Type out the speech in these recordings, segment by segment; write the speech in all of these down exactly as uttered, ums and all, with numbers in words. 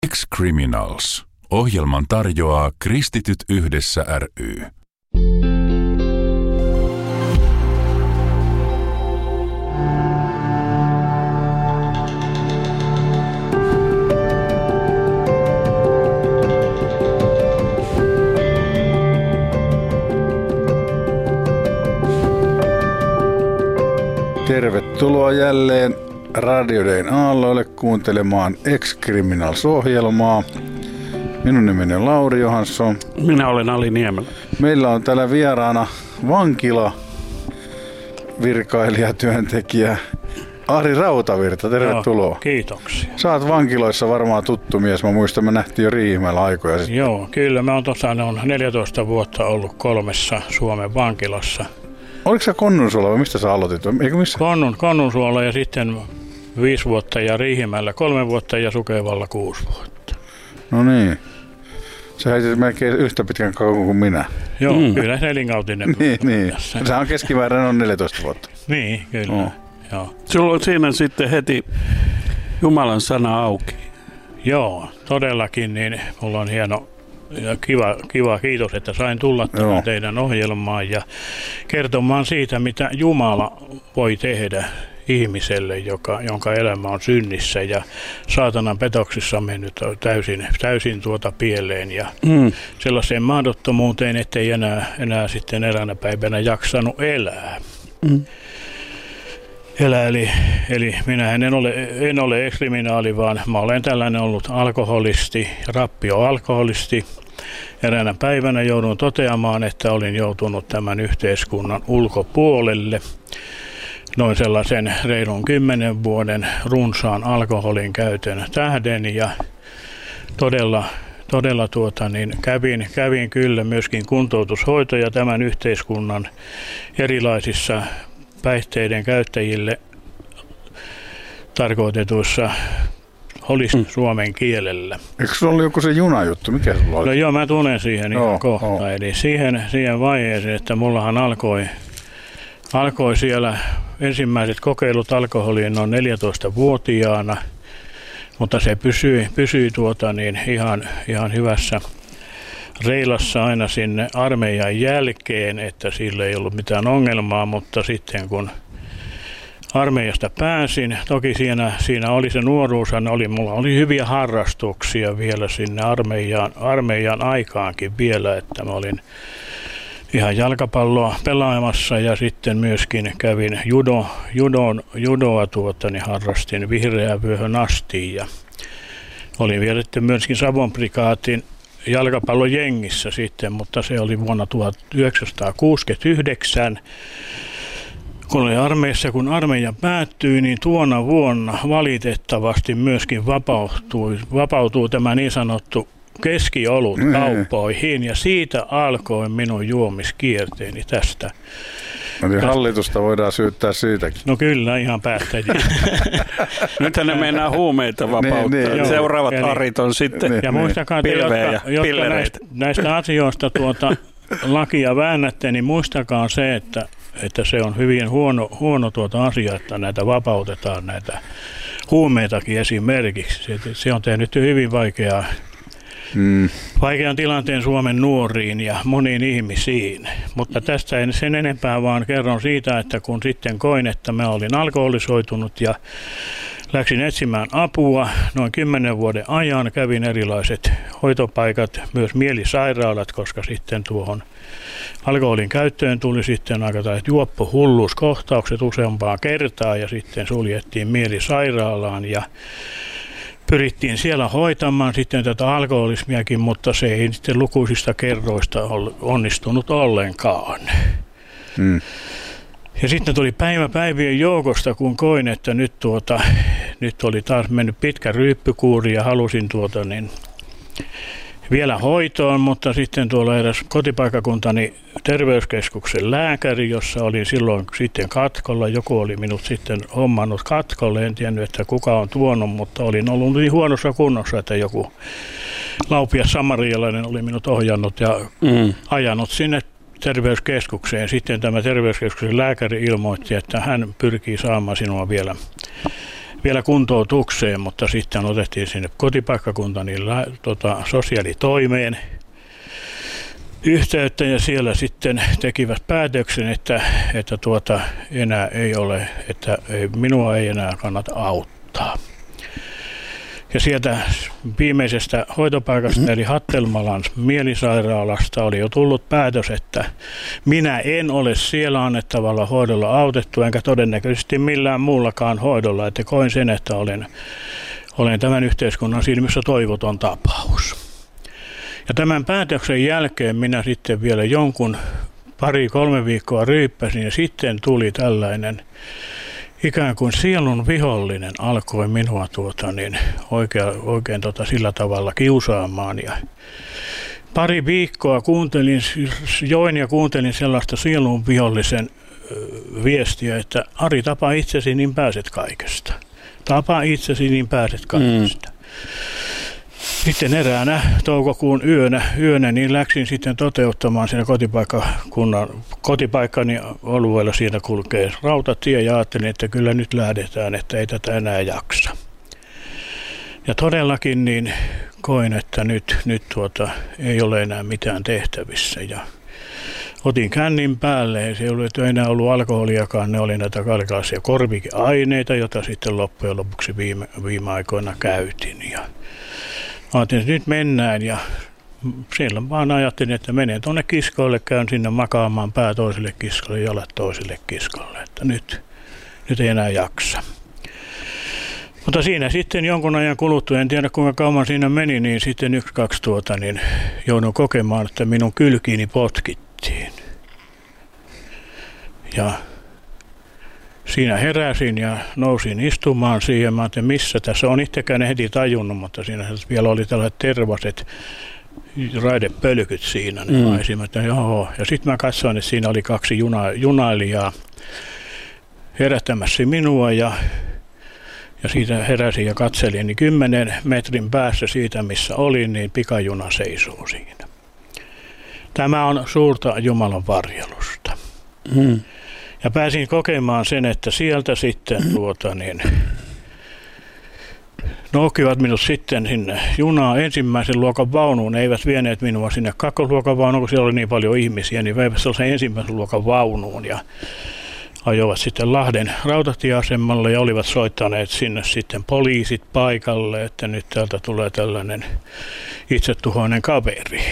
Ex-Criminals. Ohjelman tarjoaa Kristityt yhdessä ry. Tervetuloa jälleen Radio Dayn aalloille kuuntelemaan Ex-Criminals-ohjelmaa. Minun nimeni on Lauri Johansson. Minä olen Ali Niemelä. Meillä on täällä vieraana vankila virkailija, työntekijä Ari Rautavirta. Tervetuloa. Joo, kiitoksia. Sä oot vankiloissa varmaan tuttu mies. Mä muistan, me nähtiin jo Riihimäellä aikoja sitten. Joo, kyllä. Mä oon tosiaan neljätoista vuotta ollut kolmessa Suomen vankilassa. Oliko sä Konnunsuolla vai mistä sä aloitit? Eikö missä? Konnun, Konnunsuolla ja sitten viisi vuotta ja Riihimäellä kolme vuotta ja Sukevalla kuusi vuotta. No niin. Sä heitit melkein yhtä pitkän kauan kuin minä. Joo, mm. kyllä nelinkautinen. niin, niin. Sehän on keskimääräinen on neljätoista vuotta. Niin, kyllä. Oh. Joo. Sulla on siinä sitten heti Jumalan sana auki. Joo, todellakin, niin mulla on hieno ja kiva, kiva, kiitos, että sain tulla tämän teidän ohjelmaan ja kertomaan siitä, mitä Jumala voi tehdä ihmiselle, joka, jonka elämä on synnissä ja saatanan petoksissa mennyt täysin, täysin tuota pieleen ja mm. sellaiseen mahdottomuuteen, ettei enää, enää sitten eräänä päivänä jaksanut elää. Mm. Elää eli, eli minä en ole, en ole ex-kriminaali, vaan mä olen tällainen ollut alkoholisti, rappio-alkoholisti. Eräänä päivänä joudun toteamaan, että olin joutunut tämän yhteiskunnan ulkopuolelle. Noin sellaisen reilun kymmenen vuoden runsaan alkoholin käytön tähden ja todella, todella tuota, niin kävin, kävin kyllä myöskin kuntoutushoitoja tämän yhteiskunnan erilaisissa päihteiden käyttäjille tarkoitetuissa holist mm. suomen kielellä. Eikö se ollut joku se junajuttu? Mikä sulla oli? No joo, mä tulen siihen ihan oh, kohta. Oh. Eli siihen, siihen vaiheeseen, että mullahan alkoi, alkoi siellä ensimmäiset kokeilut alkoholiin noin neljätoistavuotiaana, mutta se pysyi, pysyi tuota niin ihan, ihan hyvässä reilassa aina sinne armeijan jälkeen, että sillä ei ollut mitään ongelmaa, mutta sitten kun armeijasta pääsin, toki siinä, siinä oli se nuoruushan, oli, mulla oli hyviä harrastuksia vielä sinne armeijan, armeijan aikaankin vielä, että mä olin ihan jalkapalloa pelaamassa ja sitten myöskin kävin judo, judon, judoa tuota, niin harrastin vihreään vyöhön asti ja olin vielä sitten myöskin Savon prikaatin jalkapallojengissä sitten, mutta se oli vuonna tuhatyhdeksänsataakuusikymmentäyhdeksän. Kun oli armeijassa, kun armeija päättyi, niin tuona vuonna valitettavasti myöskin vapautui, vapautui tämä niin sanottu keskiolut kauppoihin ja siitä alkoi minun juomiskierteeni tästä. Eli hallitusta voidaan syyttää siitäkin. No kyllä, ihan päättäjiä. Nythän ne meinaa huumeita vapauttaa. Niin, niin, Seuraavat eli, arit on sitten niin, ja muistakaa, pilveä jotka, ja jotka näistä, näistä asioista tuota lakia väännätte, niin muistakaa se, että, että se on hyvin huono, huono tuota asia, että näitä vapautetaan, näitä huumeitakin esimerkiksi. Se, se on tehnyt hyvin vaikeaa. Mm. Vaikean tilanteen Suomen nuoriin ja moniin ihmisiin, mutta tästä en sen enempää, vaan kerron siitä, että kun sitten koin, että mä olin alkoholisoitunut ja läksin etsimään apua noin kymmenen vuoden ajan, kävin erilaiset hoitopaikat, myös mielisairaalat, koska sitten tuohon alkoholin käyttöön tuli sitten aika tällaiset juoppohulluuskohtaukset useampaa kertaa ja sitten suljettiin mielisairaalaan ja pyrittiin siellä hoitamaan sitten tätä alkoholismiakin, mutta se ei sitten lukuisista kerroista onnistunut ollenkaan. Mm. Ja sitten tuli päivä päivien joukosta, kun koin, että nyt, tuota, nyt oli taas mennyt pitkä ryyppykuuri ja halusin tuota, niin, vielä hoitoon, mutta sitten tuolla eräs kotipaikkakuntani terveyskeskuksen lääkäri, jossa olin silloin sitten katkolla. Joku oli minut sitten hommannut katkolle, en tiennyt, että kuka on tuonut, mutta olin ollut niin huonossa kunnossa, että joku laupias samarialainen oli minut ohjannut ja mm. ajanut sinne terveyskeskukseen. Sitten tämä terveyskeskuksen lääkäri ilmoitti, että hän pyrkii saamaan sinua vielä vielä kuntoutukseen, mutta sitten otettiin sinne kotipaikkakuntaan niin tota, sosiaalitoimeen yhteyttä ja siellä sitten tekivät päätöksen, että, että tuota, enää ei ole, että ei, minua ei enää kannata auttaa. Ja sieltä viimeisestä hoitopaikasta, mm-hmm. eli Hattelmalan mielisairaalasta, oli jo tullut päätös, että minä en ole siellä annettavalla hoidolla autettu, enkä todennäköisesti millään muullakaan hoidolla, että koin sen, että olen, olen tämän yhteiskunnan silmissä toivoton tapaus. Ja tämän päätöksen jälkeen minä sitten vielä jonkun pari-kolme viikkoa ryyppäsin ja sitten tuli tällainen ikään kuin sielun vihollinen alkoi minua tuota, niin oikein, oikein tota, sillä tavalla kiusaamaan. Ja pari viikkoa kuuntelin, join ja kuuntelin sellaista sielun vihollisen viestiä, että Ari, tapa itsesi, niin pääset kaikesta. Tapa itsesi, niin pääset kaikesta. Mm. Sitten eräänä toukokuun yönä, yönä niin läksin sitten toteuttamaan siinä kotipaikkakunnan, kotipaikkani alueella siinä kulkee rautatie ja ajattelin, että kyllä nyt lähdetään, että ei tätä enää jaksa. Ja todellakin niin koin, että nyt, nyt tuota, ei ole enää mitään tehtävissä ja otin kännin päälle, ei se ei ollut enää ollut alkoholiakaan, ne oli näitä kalkaisia korvikeaineita, joita sitten loppujen lopuksi viime, viime aikoina käytin. Ja ajattelin, että nyt mennään ja siellä vaan ajattelin, että menen tuonne kiskoille, käyn sinne makaamaan pää toiselle kiskolle ja jalat toiselle kiskolle, että nyt, nyt ei enää jaksa. Mutta siinä sitten jonkun ajan kuluttua, en tiedä kuinka kauan siinä meni, niin sitten yksi, kaksi tuota, niin joudun kokemaan, että minun kylkiini potkittiin. Ja siinä heräsin ja nousin istumaan siihen. Mä ajattelin, missä tässä on, itsekään heti tajunnut, mutta siinä vielä oli tällaiset tervaset raidepölkyt siinä. Niin mm. mä että joo. Ja sitten mä katsoin, että siinä oli kaksi juna, junailijaa herättämässä minua ja, ja siitä heräsin ja katselin. Niin kymmenen metrin päässä siitä, missä olin, niin pikajuna seisoo siinä. Tämä on suurta Jumalan varjelusta. Mm. Ja pääsin kokemaan sen, että sieltä sitten tuota niin, noukkivat minut sitten sinne junaan ensimmäisen luokan vaunuun. Ne eivät vieneet minua sinne kakkosluokan vaunuun, kun siellä oli niin paljon ihmisiä, niin veivät sellaisen ensimmäisen luokan vaunuun ja ajoivat sitten Lahden rautatieasemalle ja olivat soittaneet sinne sitten poliisit paikalle, että nyt täältä tulee tällainen itsetuhoinen kaveri.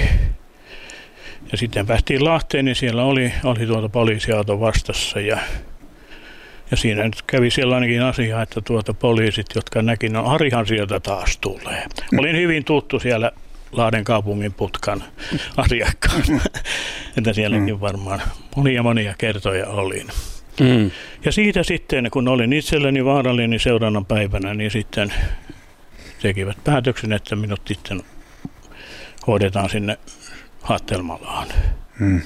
Ja sitten päästiin Lahteen, niin siellä oli, oli tuota poliisiauto vastassa ja, ja siinä nyt kävi sellainenkin asia, että tuota poliisit, jotka näki, no Arihan sieltä taas tulee. Olin hyvin tuttu siellä Lahden kaupungin putkan asiakkaana, että sielläkin varmaan monia monia kertoja olin. Mm. Ja siitä sitten, kun olin itselleni vaarallinen niin seuraavana päivänä, niin sitten tekivät päätöksen, että minut sitten hoidetaan sinne Hattelmalaan. Hmm.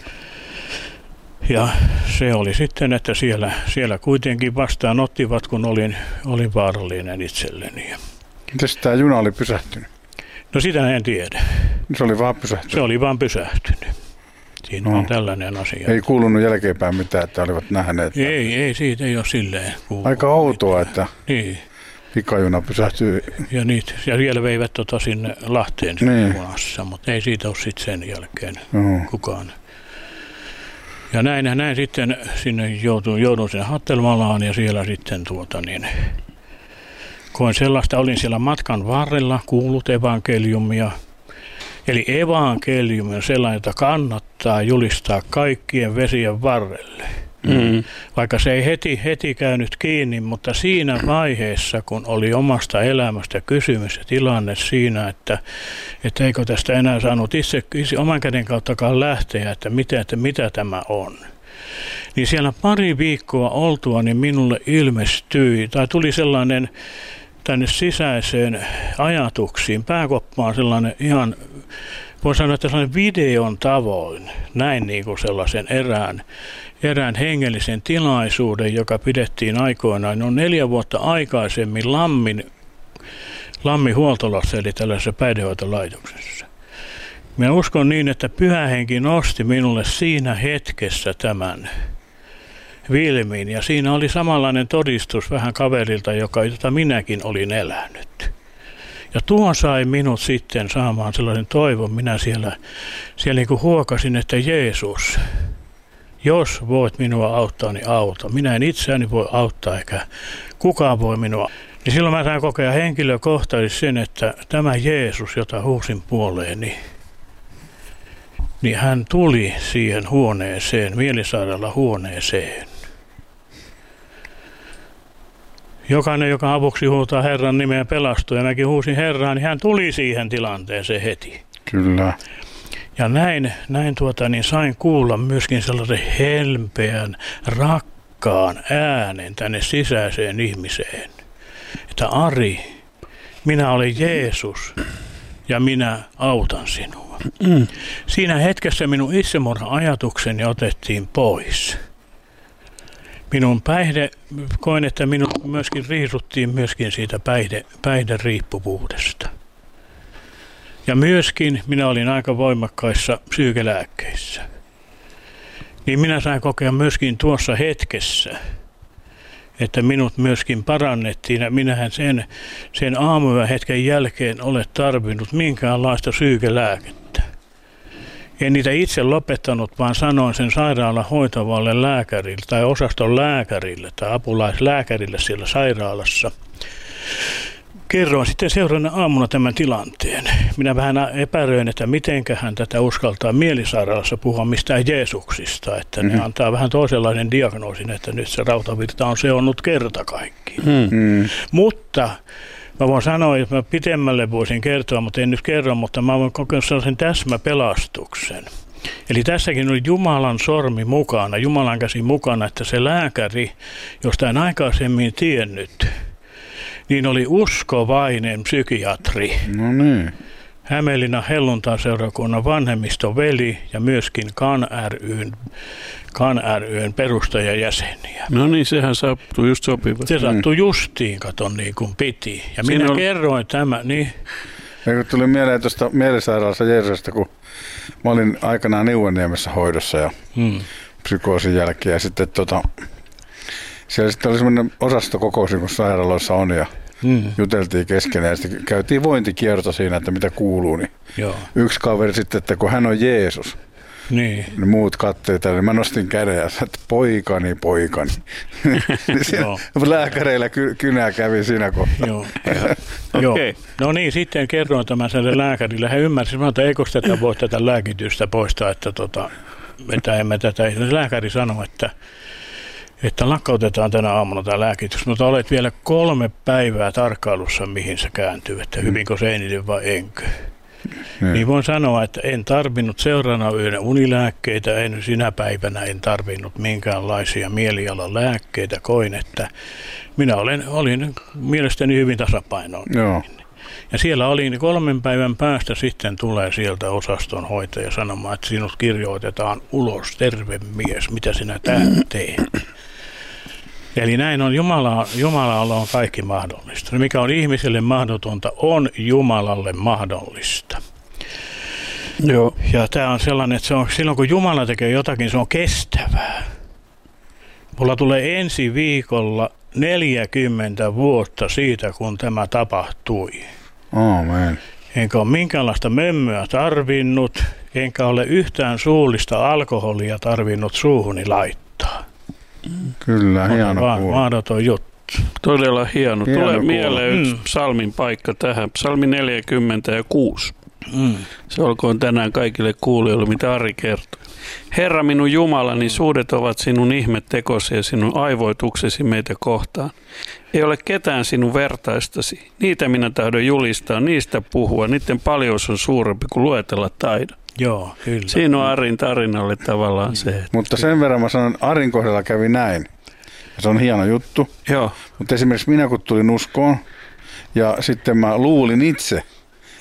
Ja se oli sitten, että siellä, siellä kuitenkin vastaanottivat, kun olin, olin vaarallinen itselleni. Mites tämä juna oli pysähtynyt? No sitä en tiedä. Se oli vaan pysähtynyt? Se oli vaan pysähtynyt. Siinä no. on tällainen asia. Ei kuulunut jälkeenpäin mitään, että olivat nähneet? Ei, ei siitä ei ole silleen kuulunut. Aika outoa, että niin. pikajuna pysähtyy. Ja, niitä, ja vielä veivät tota sinne Lahteen niin. junassa, mutta ei siitä ole sitten sen jälkeen no. kukaan. Ja näin ja näin sitten sinne joudun, joudun sinne Hattelmalaan ja siellä sitten tuota niin, koin sellaista, olin siellä matkan varrella, kuullut evankeliumia. Eli evankeliumi on sellainen, jota kannattaa julistaa kaikkien vesien varrelle. Mm. Vaikka se ei heti, heti käynyt kiinni, mutta siinä vaiheessa, kun oli omasta elämästä kysymys ja tilanne siinä, että, että eikö tästä enää saanut itse, itse oman käden kauttakaan lähteä, että mitä, että mitä tämä on. Niin siellä pari viikkoa oltua, niin minulle ilmestyi, tai tuli sellainen tänne sisäiseen ajatuksiin, pääkoppaan sellainen ihan, voi sanoa, että sellainen videon tavoin, näin niin kuin sellaisen erään, erään hengellisen tilaisuuden, joka pidettiin aikoinaan noin neljä vuotta aikaisemmin Lammin, Lammin huoltolassa, eli tällaisessa päihdehoitolaitoksessa. Minä uskon niin, että Pyhä Henki nosti minulle siinä hetkessä tämän, Vilmin. Ja siinä oli samanlainen todistus vähän kaverilta, joka, jota minäkin olin elänyt. Ja tuo sai minut sitten saamaan sellaisen toivon. Minä siellä, siellä niin kuin huokasin, että Jeesus, jos voit minua auttaa, niin auta. Minä en itseäni voi auttaa, eikä kukaan voi minua. Niin silloin mä sain kokea henkilökohtaisesti sen, että tämä Jeesus, jota huusin puoleeni, niin hän tuli siihen huoneeseen, mielisairaala huoneeseen. Jokainen, joka avuksi huutaa Herran nimeä pelastuu, ja mäkin huusin Herraa, niin hän tuli siihen tilanteeseen heti. Kyllä. Ja näin, näin tuota, niin sain kuulla myöskin sellaisen helpeän, rakkaan äänen tänne sisäiseen ihmiseen. Että Ari, minä olen Jeesus ja minä autan sinua. Mm. Siinä hetkessä minun itsemurha-ajatukseni otettiin pois. Minun päihde, koin, että minun myöskin riisuttiin myöskin siitä päihde, päihderiippuvuudesta. Ja myöskin minä olin aika voimakkaissa psyykelääkkeissä. Niin minä sain kokea myöskin tuossa hetkessä, että minut myöskin parannettiin. Ja minähän sen, sen aamuyön hetken jälkeen ole tarvinnut minkäänlaista psyykelääkettä. En niitä itse lopettanut, vaan sanoin sen sairaalan hoitavalle lääkärille tai osaston lääkärille tai apulaislääkärille siellä sairaalassa. Kerroin sitten seuraavana aamuna tämän tilanteen. Minä vähän epäröin, että mitenköhän tätä uskaltaa mielisairaalassa puhua mistään Jeesuksista, että mm-hmm. ne antaa vähän toisenlainen diagnoosin, että nyt se rautavirta on seonnut kerta kaikkiin. Mm-hmm. Mutta mä voin sanoa, että mä pitemmälle voisin kertoa, mutta en nyt kerro, mutta mä voin kokea sellaisen täsmäpelastuksen. Eli tässäkin oli Jumalan sormi mukana, Jumalan käsi mukana, että se lääkäri, josta en aikaisemmin tiennyt, niin oli uskovainen psykiatri. No niin. Hämeenlinnan helluntaseurakunnan vanhemmistoveli ja myöskin K A N ry:n, K A N ry:n perustajajäseniä. No niin, sehän sattui just sopivasti. Se sattui justiin, katon niin kuin piti. Ja minä on... kerroin tämä, niin... Eikö tuli mieleen tuosta mielisairaalassa Jeesusta, kun mä olin aikanaan Niuenniemessä hoidossa ja hmm. psykoosin jälkeen ja sitten tota... Siellä sitten oli semmoinen osastokokous, kun sairaaloissa on, ja mm. juteltiin keskenään, ja sitten käytiin vointikierto siinä, että mitä kuuluu. Niin joo. Yksi kaveri sitten, että kun hän on Jeesus, niin, niin muut katsoi tälle, niin mä nostin käden ja sanoin, että poikani, poikani. Niin lääkäreillä ky- kynää kävi siinä kohtaa. Joo. Okay. No niin, sitten kerroin tämän sille lääkärille. He ymmärsivät, että eikö tätä voi tätä lääkitystä poistaa, että, tota, että emme tätä. Lääkäri sanoi, että että lakkautetaan tänä aamuna tämä lääkitys, mutta olet vielä kolme päivää tarkkailussa, mihin se kääntyy, että hyvinkö se eniten vai enkö. Mm. Niin voin sanoa, että en tarvinnut seuraavana yönä unilääkkeitä, en sinä päivänä en tarvinnut minkäänlaisia mielialan lääkkeitä, koin, että minä olen, olin mielestäni hyvin tasapainoinen. Joo. Ja siellä oli kolmen päivän päästä sitten tulee sieltä osaston hoitaja sanomaan, että sinut kirjoitetaan ulos, terve mies, mitä sinä täällä teet. Eli näin on, Jumala, Jumalalla on kaikki mahdollista. Mikä on ihmiselle mahdotonta, on Jumalalle mahdollista. Joo. Ja tämä on sellainen, että se on, silloin kun Jumala tekee jotakin, se on kestävää. Mulla tulee ensi viikolla neljäkymmentä vuotta siitä, kun tämä tapahtui. Amen. Enkä ole minkäänlaista mömmöä tarvinnut, enkä ole yhtään suullista alkoholia tarvinnut suuhuni laittaa. Kyllä, hieno kuulla. Mahdoton juttu. Todella hieno. hieno Tulee kuulla. Mieleen yksi mm. psalmin paikka tähän. Psalmi neljäkymmentäkuusi. Mm. Se olkoon tänään kaikille kuulijoille, mitä Ari kertoi. Herra minun Jumalani, suudet ovat sinun ihmettekosi ja sinun aivoituksesi meitä kohtaan. Ei ole ketään sinun vertaistasi. Niitä minä tahdon julistaa, niistä puhua. Niiden paljous on suurempi kuin luetella taidon. Joo, kyllä. Siinä on Arin tarinalle tavallaan mm. se. Että... Mutta sen verran mä sanon, Arin kohdalla kävi näin. Ja se on hieno juttu. Joo. Mutta esimerkiksi minä kun tulin uskoon ja sitten mä luulin itse,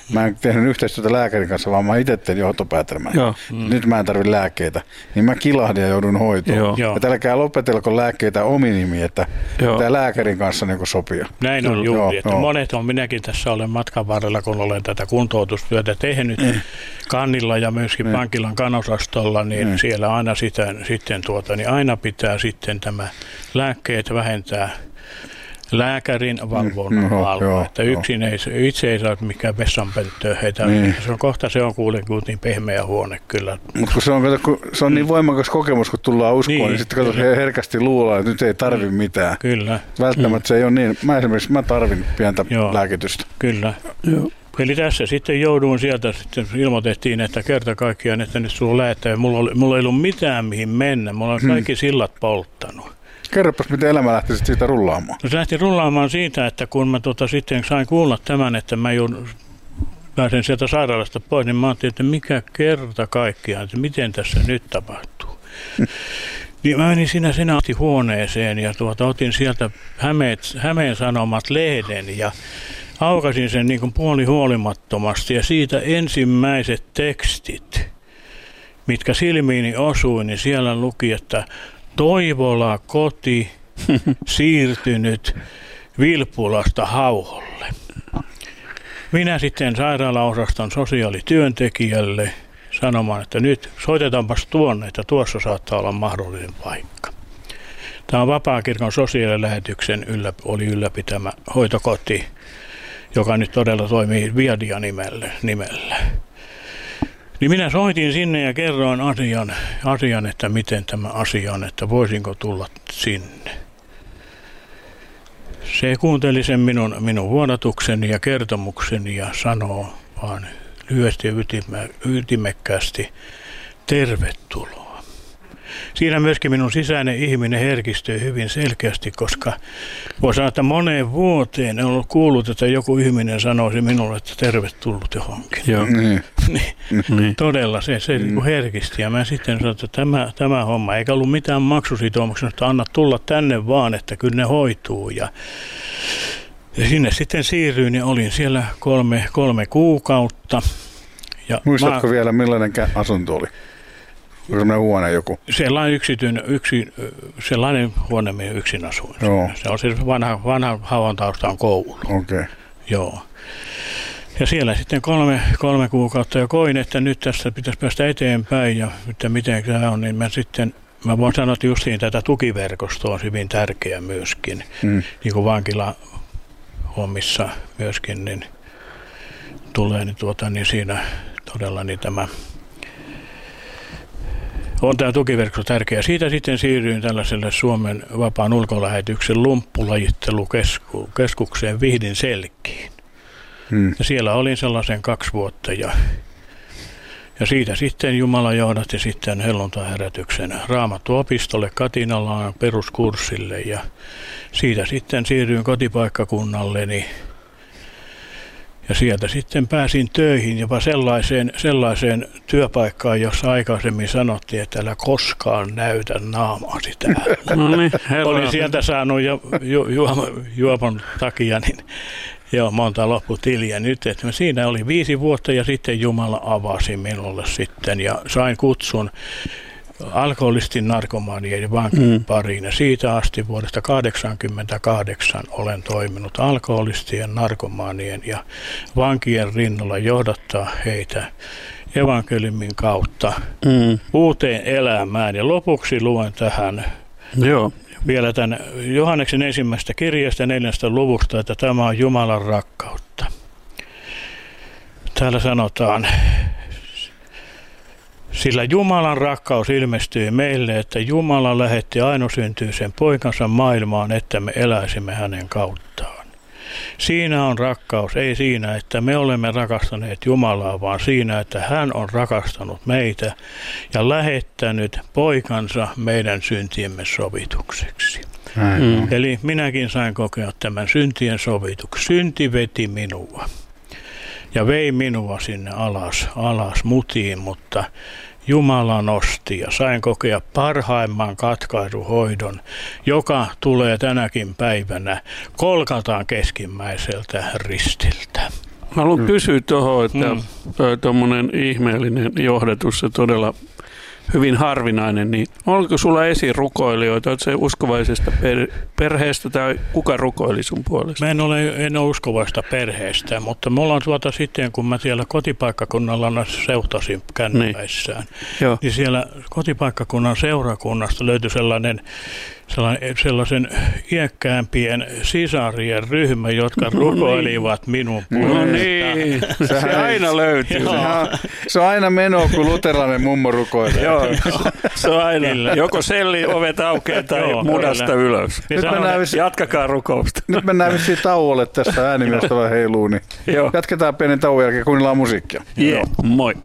Mä en tehnyt yhteistyötä lääkärin kanssa, vaan mä itse tein johtopäätelmän. Mm. Nyt mä en tarvitse lääkkeitä. Niin mä kilahdin ja joudun hoitoon. Joo. Joo. Että älkää lopetelko lääkkeitä omi nimi, että tämä lääkärin kanssa niin sopia. Näin on juuri. Joo, että joo. Monet on, minäkin tässä olen matkan varrella, kun olen tätä kuntoutustyötä tehnyt mm. Kannilla ja myöskin mm. Pankilan kanosastolla, niin mm. siellä aina, sitä, sitten tuota, niin aina pitää sitten tämä lääkkeet vähentää lääkärin valvonnan mm, alla, joo, että yksin joo. ei, itse ei saa mikään vessanpönttöä heitä. Niin. Se on kohta se on kuitenkin niin pehmeä huone kyllä. Mutta kun se on, kun se on niin voimakas kokemus, kun tullaan uskoon, niin, niin sitten kato, he herkästi luullaan, että nyt ei tarvi mm. mitään. Kyllä. Välttämättä mm. se ei ole niin. Mä esimerkiksi mä tarvin pientä joo. lääkitystä. Kyllä. Joo. Eli tässä sitten jouduin sieltä, sitten ilmoitettiin, että kerta kaikkiaan, että nyt sulla on läättäjä. Mulla, oli, mulla ei ollut mitään mihin mennä. Mulla on kaikki hmm. sillat polttanut. Kerropas, miten elämä lähti siitä rullaamaan. No, se lähti rullaamaan siitä, että kun mä tota, sitten sain kuulla tämän, että mä joudun, pääsen sieltä sairaalasta pois, niin mä ajattelin, että mikä kerta kaikkiaan, että miten tässä nyt tapahtuu. Niin mä menin siinä senaattihuoneeseen ja tuota, otin sieltä Hämeet, Hämeen Sanomat lehden ja aukasin sen niin kuin puolihuolimattomasti ja siitä ensimmäiset tekstit, mitkä silmiini osui, niin siellä luki, että Toivola koti siirtynyt Vilppulasta Hauholle. Minä sitten sairaalaosaston sosiaalityöntekijälle sanomaan, että nyt soitetaanpas tuonne, että tuossa saattaa olla mahdollinen paikka. Tämä on Vapaakirkon sosiaalilähetyksen yllä, oli ylläpitämä hoitokoti, joka nyt todella toimii Viadia nimellä. nimellä. Niin minä soitin sinne ja kerroin asian, asian, että miten tämä asia on, että voisinko tulla sinne. Se kuunteli sen minun, minun vuodatukseni ja kertomukseni ja sanoo vaan lyhyesti ja ytimekkäästi, tervetuloa. Siinä myöskin minun sisäinen ihminen herkistyi hyvin selkeästi, koska voi sanoa, että moneen vuoteen en ollut kuullut, että joku ihminen sanoisi minulle, että tervetullut johonkin. Joo. niin, niin. Todella se, se mm. herkisti ja mä sitten sanoin, että tämä, tämä homma, eikä ollut mitään maksusitoumuksia, että anna tulla tänne vaan, että kyllä ne hoituu. Ja, ja sinne sitten siirryin ja olin siellä kolme, kolme kuukautta. Ja muistatko mä, vielä, millainen asunto oli? Sellainen huone joku? Sellainen, yksityn, yksi, sellainen huone, mihin yksin asuin. Joo. Se on siis vanha, vanha Hauan taustan koulu. Okei. Okay. Joo. Ja siellä sitten kolme, kolme kuukautta ja koin, että nyt tässä pitäisi päästä eteenpäin ja että miten tämä on, niin mä sitten, mä voin sanoa, että justiin tätä tukiverkostoa on hyvin tärkeä myöskin, mm. niin kuin vankilahommissa myöskin, niin tulee niin, tuota, niin siinä todella niin tämä on tämä tukiverkko tärkeä. Siitä sitten siirryin tällaiselle Suomen vapaan ulkolähetyksen lumppulajittelukeskukseen Vihdin Selkiin. Hmm. Ja siellä olin sellaisen kaksi vuotta ja, ja siitä sitten Jumala johdatti sitten helluntaiherätyksen Raamattuopistolle Katinalaan peruskurssille ja siitä sitten siirryin kotipaikkakunnalleni. Ja sieltä sitten pääsin töihin jopa sellaiseen, sellaiseen työpaikkaan, jossa aikaisemmin sanottiin, että älä koskaan näytä naamaasi täällä. No niin, olin sieltä saanut ju, ju, ju, juopon takia niin joo, monta lopputiliä nyt. Että siinä oli viisi vuotta ja sitten Jumala avasi minulle sitten ja sain kutsun alkoholistin, narkomaanien ja vankien pariin. Ja siitä asti vuodesta tuhatyhdeksänsataakahdeksankymmentäkahdeksan olen toiminut alkoholistien, narkomaanien ja vankien rinnalla johdattaa heitä evankeliumin kautta mm. uuteen elämään. Ja lopuksi luen tähän Joo. vielä tämän Johanneksen ensimmäistä kirjasta neljästä luvusta, että tämä on Jumalan rakkautta. Täällä sanotaan, sillä Jumalan rakkaus ilmestyi meille, että Jumala lähetti ainoasyntyisen poikansa maailmaan, että me eläisimme hänen kauttaan. Siinä on rakkaus, ei siinä, että me olemme rakastaneet Jumalaa, vaan siinä, että hän on rakastanut meitä ja lähettänyt poikansa meidän syntiemme sovitukseksi. Mm. Eli minäkin sain kokea tämän syntien sovituksen. Synti veti minua ja vei minua sinne alas, alas mutiin, mutta Jumala nosti ja sain kokea parhaimman katkaisuhoidon, joka tulee tänäkin päivänä Kolkataan keskimmäiseltä ristiltä. Haluan mm. kysyä tuohon, että mm. tuommoinen ihmeellinen johdatus, se todella hyvin harvinainen, niin oliko sulla esirukoilijoita? Oletko se uskovaisesta per, perheestä tai kuka rukoili sun puolesta? Mä en ole, en ole uskovaista perheestä, mutta mulla on tuota sitten, kun mä siellä kotipaikkakunnalla seutasin kännypäissään, niin, niin siellä kotipaikkakunnan seurakunnasta löytyi sellainen sellaisen iäkkäämpien sisarien ryhmä, jotka no rukoilivat niin. minun puolesta. No niin, se aina löytyy. Se on aina meno, kun luterilainen mummo rukoilee. Joo, se on aina. Joko selli ovet aukeaa tai Joo, mudasta kyllä. ylös. Vissi... Jatkakaa rukousta. Nyt mennään vissiin tauolle tästä äänimiestä vai heiluu, niin Joo. jatketaan pienen tauon jälkeen, kuunnellaan musiikkia. Yeah. Joo, moi.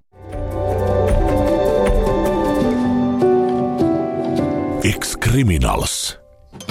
Ex-Criminals.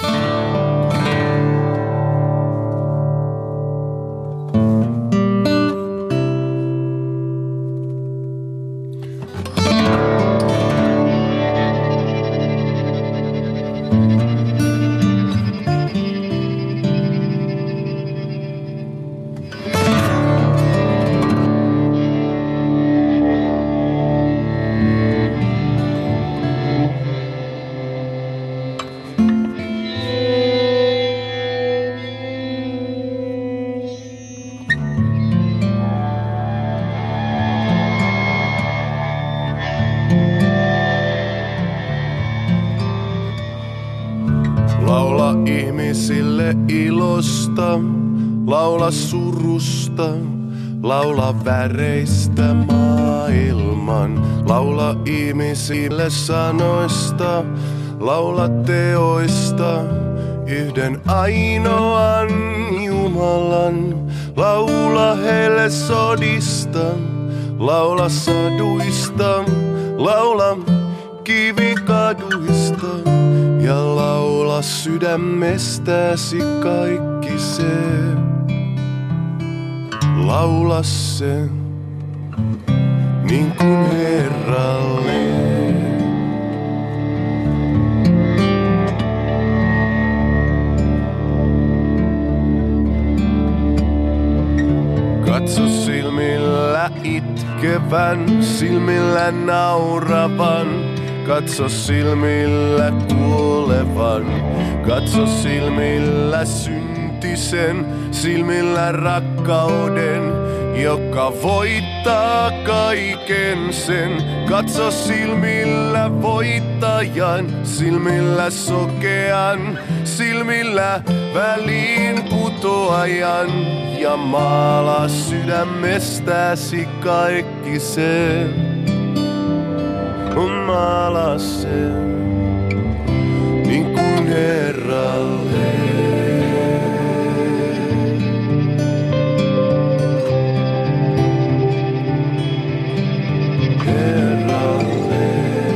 Ilosta, laula surusta, laula väreistä maailman, laula ihmisille sanoista, laula teoista, yhden ainoan Jumalan, laula heille sodista, laula saduista, laula kivikaduista. Ja laula sydämestäsi kaikki se, laula se, niin kuin Herralle. Katso silmillä itkevän, silmillä nauravan. Katso silmillä kuolevan, katso silmillä syntisen, silmillä rakkauden, joka voittaa kaiken sen. Katso silmillä voittajan, silmillä sokean, silmillä väliin putoajan. Ja maala sydämestäsi kaikki sen. Maala sen, niin kuin Herralle. Herralle.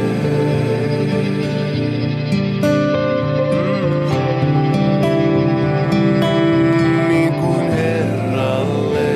Mm, niin kuin Herralle.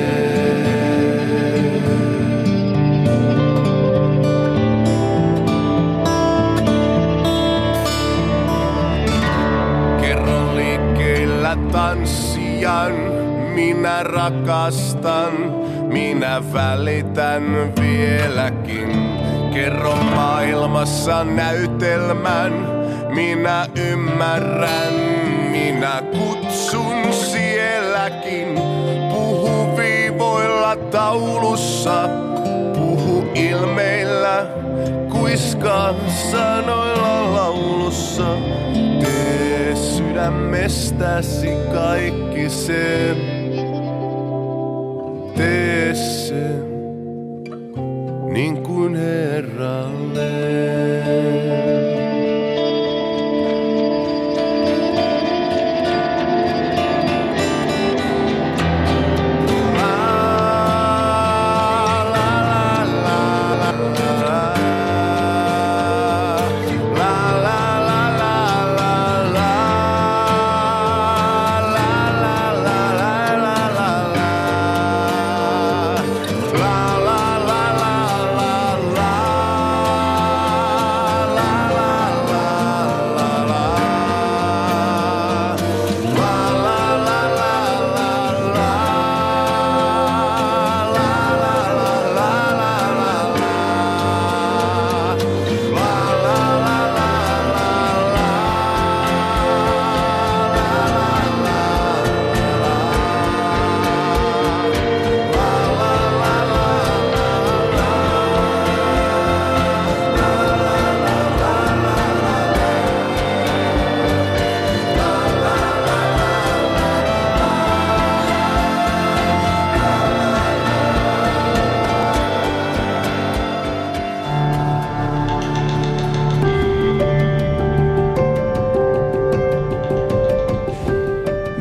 Tanssijan, minä rakastan, minä välitän vieläkin. Kerro maailmassa näytelmän, minä ymmärrän, minä kutsun sielläkin. Puhu viivoilla taulussa, puhu ilmeillä, kuiskaa sanoilla laulussa. Tee sydämestäsi kaikki se, tee se, niin kuin Herralle. La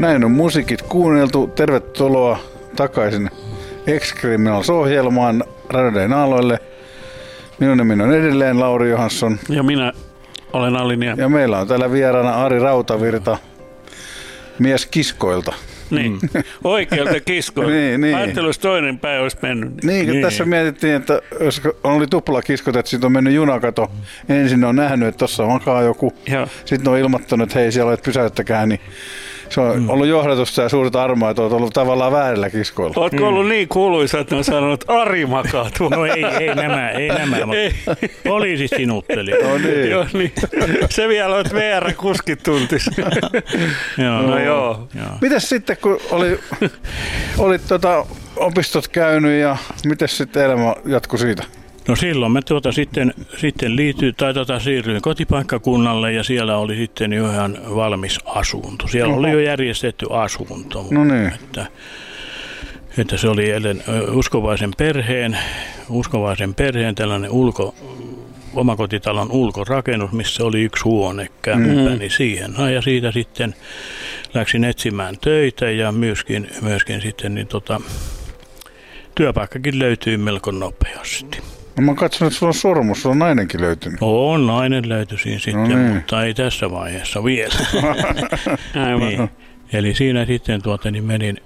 Näin on musiikit kuunneltu. Tervetuloa takaisin Ex-Criminals-ohjelmaan Radioiden aloille. Minun nimeni on edelleen Lauri Johansson. Ja minä olen Aliniemi. Ja meillä on täällä vieraana Ari Rautavirta, mies kiskoilta. Niin, mm. oikealta kiskoilta. niin, niin. Ajattelin, jos toinen päivä olisi mennyt. Niin, niin, niin. Tässä mietittiin, että jos oli tuplakiskot, että siitä on mennyt junakato. Ensin on nähnyt, että tuossa makaa joku. Ja. Sitten on ilmoittanut, että hei, siellä olet, pysäyttäkää. Niin se on mm. ollut johdatusta ja suurta armoa, että olet ollut tavallaan väärillä kiskoilla. Oletko mm. ollut niin kuuluisa, että ne on sanonut, että Ari makaa tuolla? No ei, ei nämä, ei nämä. Ei. Poliisi sinutteli. No niin. Joo, niin. Se vielä on, että V R-kuskit tuntis. Joo. No joo. joo. Mitäs sitten, kun oli, olit tota, opistot käynyt ja mites sitten elämä jatkui siitä? No silloin mä tuota sitten, sitten liityin, tai tota siirryin kotipaikkakunnalle ja siellä oli sitten jo ihan valmis asunto. Siellä Oho. oli jo järjestetty asunto. No niin. Että, että se oli ellen, uskovaisen perheen, uskovaisen perheen tällainen ulko, omakotitalon ulkorakennus, missä oli yksi huone, kämppäni mm. siihen. No, ja siitä sitten läksin etsimään töitä ja myöskin, myöskin sitten niin tota, työpaikkakin löytyi melko nopeasti. No mä katson, että sulla on sormus, sulla on nainenkin löytynyt. On, nainen löytyi siinä sitten, no niin. Mutta ei tässä vaiheessa vielä. niin. Eli siinä sitten tuota, niin menin.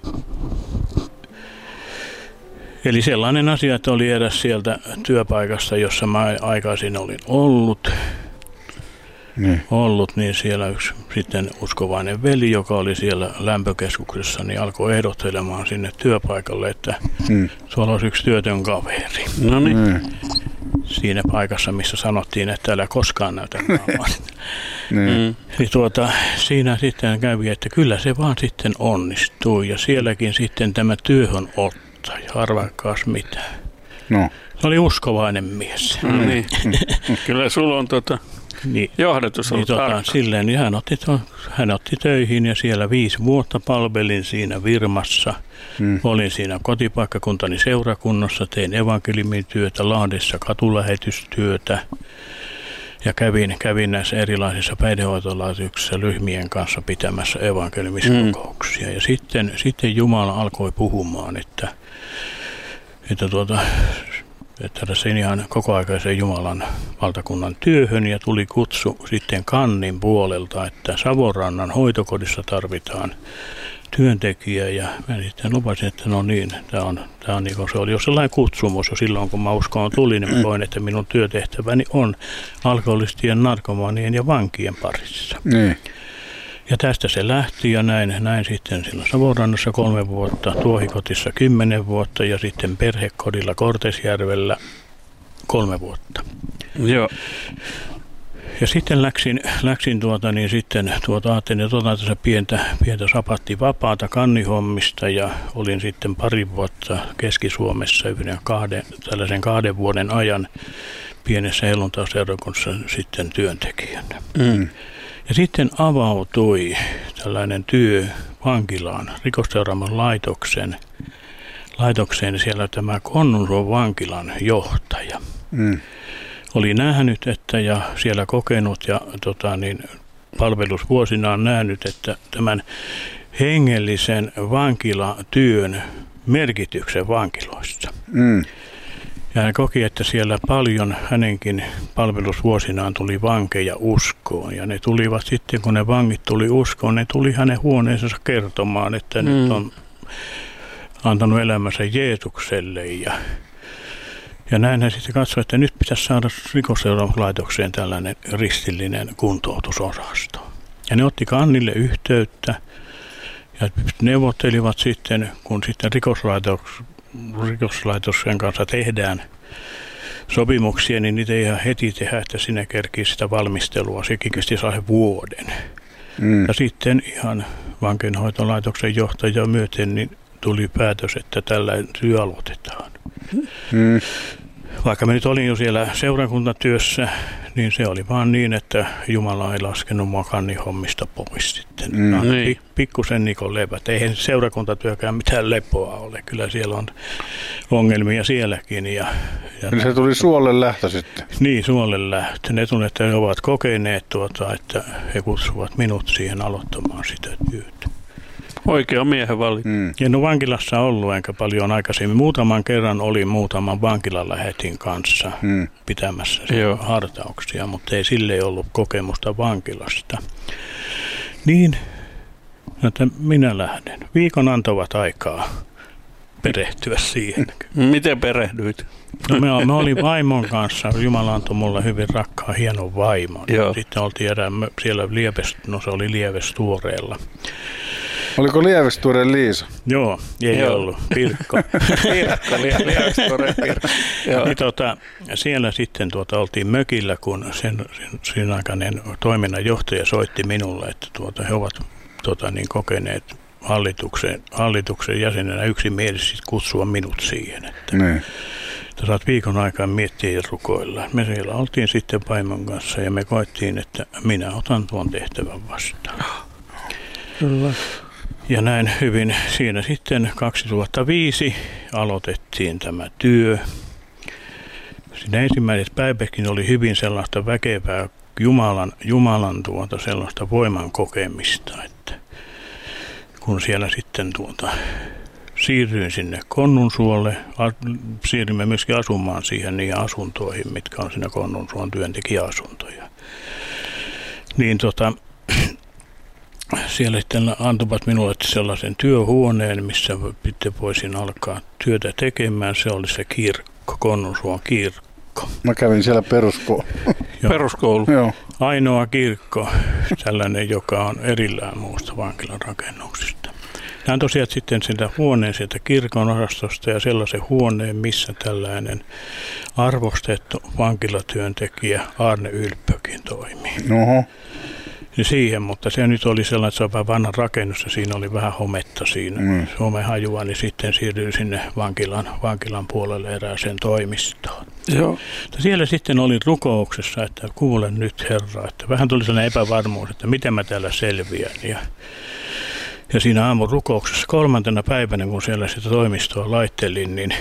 Eli sellainen asia, että oli eräs sieltä työpaikasta, jossa mä aikaisin olin ollut. Niin. ollut, niin siellä yksi sitten uskovainen veli, joka oli siellä lämpökeskuksessa, niin alkoi ehdottelemaan sinne työpaikalle, että mm. sulla olisi yksi työtön kaveri. No niin. Mm. Siinä paikassa, missä sanottiin, että älä koskaan näytä naamaa. mm. Niin tuota, siinä sitten kävi, että kyllä se vaan sitten onnistui. Ja sielläkin sitten tämä työhönottaja, arvaakaas mitä. No. Se oli uskovainen mies. No niin. Kyllä sulla on tota... Niin, johdatus on niin, tota, silleen, niin hän, otti to, hän otti töihin ja siellä viisi vuotta palvelin siinä firmassa. Mm. Olin siinä kotipaikkakuntani seurakunnassa, tein evankeliumityötä, Lahdessa katulähetystyötä ja kävin, kävin näissä erilaisissa päihdehoitolaitoksissa ryhmien kanssa pitämässä evankeliumiskokouksia. Mm. Ja sitten, sitten Jumala alkoi puhumaan, että, että tuota... että tässä ihan kokoaikaisen Jumalan valtakunnan työhön ja tuli kutsu sitten Kannin puolelta, että Savonrannan hoitokodissa tarvitaan työntekijä ja mä sitten lupasin, että no niin, tämä on, tämä on niin kuin se oli jo sellainen kutsumus jo silloin, kun mä uskoon tulin, niin mä koin, että minun työtehtäväni on alkoholistien, narkomaanien ja vankien parissa. Mm. Ja tästä se lähti ja näin, näin sitten silloin Savonrannassa kolme vuotta, Tuohikotissa kymmenen vuotta ja sitten perhekodilla Kortesjärvellä kolme vuotta. Joo. Ja sitten läksin, läksin tuota, niin sitten tuota, ajattelin, että otan tässä pientä, pientä sapattivapaata kannihommista ja olin sitten pari vuotta Keski-Suomessa yhden kahden, tällaisen kahden vuoden ajan pienessä helluntaiseurakunnassa sitten työntekijänä. Mm. Ja sitten avautui tällainen työ vankilaan, rikosseuraamun laitoksen, laitokseen siellä tämä Konnunsuon vankilan johtaja. Mm. Oli nähnyt, että ja siellä kokenut ja tota, niin, palvelusvuosinaan nähnyt, että tämän hengellisen vankilatyön merkityksen vankiloissa. Mm. Ja hän koki, että siellä paljon hänenkin palvelusvuosinaan tuli vankeja uskoon. Ja ne tulivat sitten, kun ne vangit tuli uskoon, ne tuli hänen huoneensa kertomaan, että mm. nyt on antanut elämänsä Jeesukselle. Ja, ja näin hän sitten katsoi, että nyt pitäisi saada rikosseuraamuslaitokseen tällainen ristillinen kuntoutusosasto. Ja ne otti Kannille yhteyttä ja neuvottelivat sitten, kun sitten rikoslaitoksessa, rikoslaitoksen kanssa tehdään sopimuksia, niin niitä ei ihan heti tehdä, että sinne kerkii sitä valmistelua. Sekin kesti saa vuoden. Mm. Ja sitten ihan vankeinhoitolaitoksen johtaja myöten niin tuli päätös, että tällä työ aloitetaan. Mm. Vaikka mä nyt olin jo siellä seurakuntatyössä, niin se oli vaan niin, että Jumala ei laskenut mua kannihommista pois sitten. Mm. No, niin. Pikkusen Nikon lepät. Eihän seurakuntatyökään mitään lepoa ole. Kyllä siellä on ongelmia sielläkin. Ja, ja niin se tuli suolle lähtö sitten? Niin, suolle lähtö. Ne tunnet, että he ovat kokeneet, tuota, että he kutsuvat minut siihen aloittamaan sitä työtä. Oikea miehen valinta. Mm. En ole vankilassa ollut enkä paljon aikaisemmin. Muutaman kerran olin muutaman vankilan lähetin kanssa mm. pitämässä hartauksia, mutta ei sille ollut kokemusta vankilasta. Niin, että minä lähden. Viikon antavat aikaa perehtyä siihen. Miten perehdyit? No me, me olin vaimon kanssa. Jumala antoi mulle hyvin rakkaan, hienon vaimon. Joo. Sitten oltiin erään, siellä Lieves, no se oli Lievestuoreella. Oliko Lievestuoreen Liisa? Joo, ei Joo. ollut. Pirkko. Pirkko, Lievestuoreen Pirkko. Niin, tota, siellä sitten tuota, oltiin mökillä, kun sen, sen, sen aikainen toiminnanjohtaja soitti minulle, että tuota, he ovat tuota, niin kokeneet hallituksen, hallituksen jäsenenä yksimielisesti kutsua minut siihen, että, niin. että saat viikon aikaa miettiä ja rukoilla. Me siellä oltiin sitten vaimon kanssa ja me koettiin, että minä otan tuon tehtävän vastaan. Kyllä. Ja näin hyvin siinä sitten kaksituhattaviisi aloitettiin tämä työ. Siinä ensimmäiset päivätkin oli hyvin sellaista väkevää Jumalan, Jumalan tuota sellaista voiman kokemista, että kun siellä sitten tuota siirryin sinne Konnunsuolle, siirrymme myöskin asumaan siihen niihin asuntoihin, mitkä on siinä Konnunsuon työntekijäasuntoja. Niin tota, siellä sitten antoivat minulle sellaisen työhuoneen, missä sitten voisin alkaa työtä tekemään. Se oli se kirkko, Konnunsuon kirkko. Mä kävin siellä peruskoulu. Peruskoulu. Joo. Ainoa kirkko, tällainen, joka on erillään muusta vankilan rakennuksista. Näin tosiaan sitten sitä huoneen sieltä kirkon osastosta ja sellaisen huoneen, missä tällainen arvostettu vankilatyöntekijä Arne Ylppökin toimii. Oho. Niin siihen, mutta se nyt oli sellainen, että se on vähän vanha rakennus ja siinä oli vähän hometta siinä, mm. homehajua, niin sitten siirryin sinne vankilan, vankilan puolelle erääseen toimistoon. Joo. Siellä sitten olin rukouksessa, että kuulen nyt Herra, että vähän tuli sellainen epävarmuus, että miten mä täällä selviän. Ja, ja siinä aamun rukouksessa kolmantena päivänä, kun siellä sitä toimistoa laittelin, niin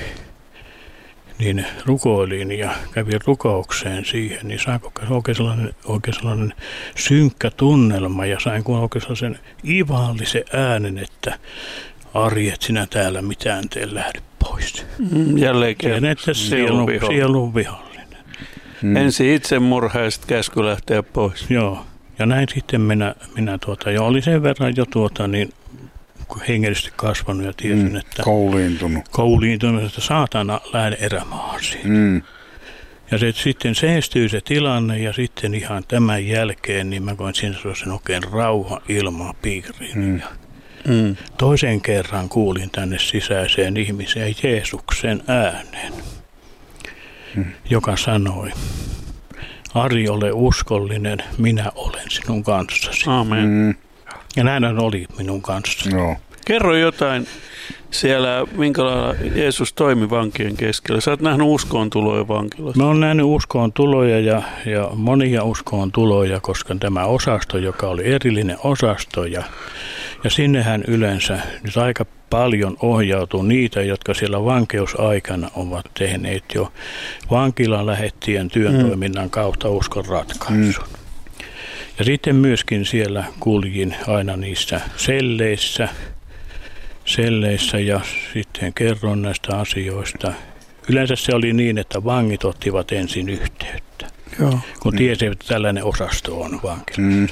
niin rukoilin ja kävin rukoukseen siihen, niin sain oikein sellainen, oikein sellainen synkkä tunnelma ja sain oikein sellaisen ivallisen äänen, että Ari, et sinä täällä mitään tee, lähdy pois. Mm, jälleen kerran että sielun, sielun vihollinen. Mm. Ensin itsemurha ja sitten käsky lähteä pois. Joo, ja näin sitten minä, minä tuota, jo oli sen verran jo tuota, niin hengellisesti kasvanut ja tiesin, mm, että kouliintunut. kouliintunut, että saatana lähde erämaahan siitä. Mm. Ja se, sitten seestyi se tilanne ja sitten ihan tämän jälkeen niin mä koin siinä sellaisen oikein rauha ilmapiiriin. Mm. Ja mm. toisen kerran kuulin tänne sisäiseen ihmiseen Jeesuksen äänen, mm. joka sanoi, Ari, ole uskollinen, minä olen sinun kanssasi. Amen. Mm. Ja näin oli minun kanssa. No. Kerro jotain siellä, minkälailla Jeesus toimi vankien keskellä. Sä oot nähnyt uskoon tuloja vankilassa. Mä oon nähnyt uskoon tuloja ja, ja monia uskoon tuloja, koska tämä osasto, joka oli erillinen osasto, ja, ja sinnehän yleensä nyt aika paljon ohjautuu niitä, jotka siellä vankeusaikana ovat tehneet jo vankilan lähettien työntoiminnan kautta uskon ratkaisun. Mm. Ja sitten myöskin siellä kuljin aina niissä selleissä, selleissä ja sitten kerron näistä asioista. Yleensä se oli niin, että vangit ottivat ensin yhteyttä, Joo. kun tiesivät, että tällainen osasto on vankilassa. Mm.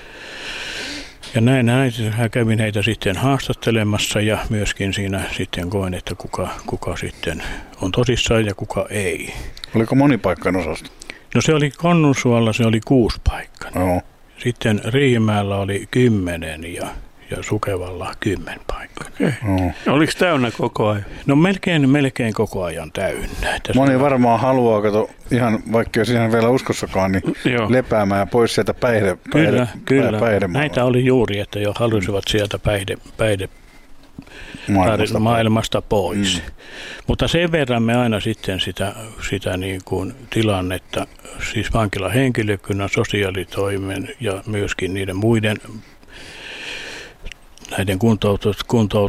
Ja näin, näin kävin heitä sitten haastattelemassa ja myöskin siinä sitten koin, että kuka, kuka sitten on tosissaan ja kuka ei. Oliko monipaikkainen osasto? No se oli Konnunsuolla, se oli kuusi paikkaa. Joo. Sitten Riihimäellä oli kymmenen ja, ja Sukevalla kymmen paikkaa. Okay. No. Oliko täynnä koko ajan? No melkein, melkein koko ajan täynnä. Tässä moni varmaan haluaa, kato, ihan, vaikka jos ihan vielä uskossakaan, niin Joo. lepäämään pois sieltä päihde, päihde, kyllä, kyllä. päihdemaailmasta. Näitä oli juuri, että jo halusivat sieltä päihde, päihde maailmasta, maailmasta pois. Mm. Mutta sen verran me aina sitten sitä, sitä niin kuin tilannetta, siis vankilan henkilökunnan, sosiaalitoimen ja myöskin niiden muiden näiden kuntoutut, kuntoutut,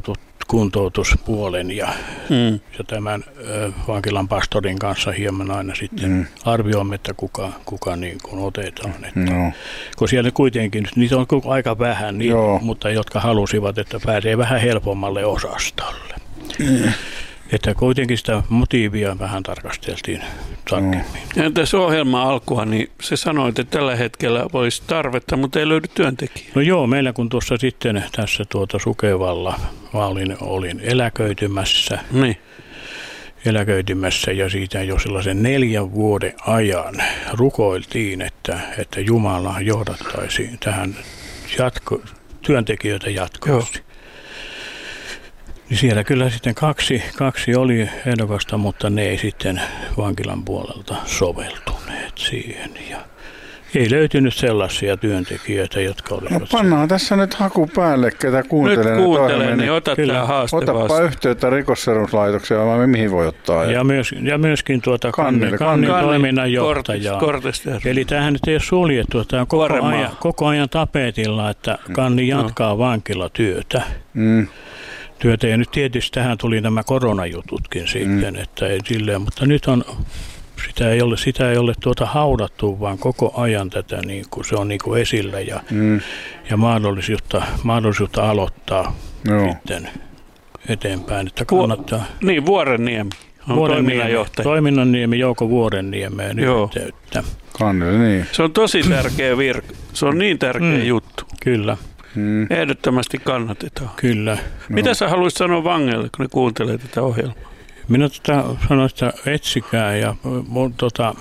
kuntoutuspuolen ja, mm. ja tämän ö, vankilan pastorin kanssa hieman aina sitten mm. arvioimme, että kuka, kuka niin kuin otetaan. Että, no. kun siellä kuitenkin, niitä on aika vähän, niin, mutta jotka halusivat, että pääsee vähän helpommalle osastolle. Mm. Että kuitenkin sitä motiivia vähän tarkasteltiin tarkemmin. No. Entäs ohjelman alkua, niin se sanoi, että tällä hetkellä olisi tarvetta, mutta ei löydy työntekijää. No joo, meillä kun tuossa sitten tässä tuota Sukevalla mä olin, olin eläköitymässä, niin. eläköitymässä ja siitä jo sellaisen neljän vuoden ajan rukoiltiin, että, että Jumala johdattaisi tähän jatko, työntekijöitä jatkuvasti. Joo. Niin siellä kyllä sitten kaksi, kaksi oli ehdokasta, mutta ne ei sitten vankilan puolelta soveltuneet siihen. Ja ei löytynyt sellaisia työntekijöitä, jotka olisivat... No pannaan tässä nyt haku päälle, ketä kuuntelee. Nyt kuuntelen, niin ota tämä haaste Otapa vasta. yhteyttä rikosseuraamuslaitokseen, vai mihin voi ottaa. Ja, myös, ja myöskin tuota kannin, kannin toiminnanjohtajaa. Eli tämähän nyt ei ole suljettu, tämä on koko ajan, koko ajan tapetilla, että kanni jatkaa no. vankilatyötä. Mm. Työtä. Ja nyt tietysti tähän tuli nämä koronajututkin sitten, mm. että ei silleen, mutta nyt on, sitä ei ole, sitä ei ole tuota haudattu, vaan koko ajan tätä niin kuin, se on niin kuin esillä ja, mm. ja mahdollisuutta, mahdollisuutta aloittaa no. sitten eteenpäin, että kannattaa. Vu- niin, Vuorenniemi on toiminnanjohtaja. Toiminnanniemi, Jouko Vuorenniemeen yhteyttä. Kannelle, niin. Se on tosi tärkeä virka, se on niin tärkeä mm. juttu. Kyllä. Hmm. Ehdottomasti kannatetaan. Kyllä. No. Mitä sä haluaisit sanoa vangeille, kun ne kuuntelee tätä ohjelmaa? Minä tota sanoin, että etsikää ja tota,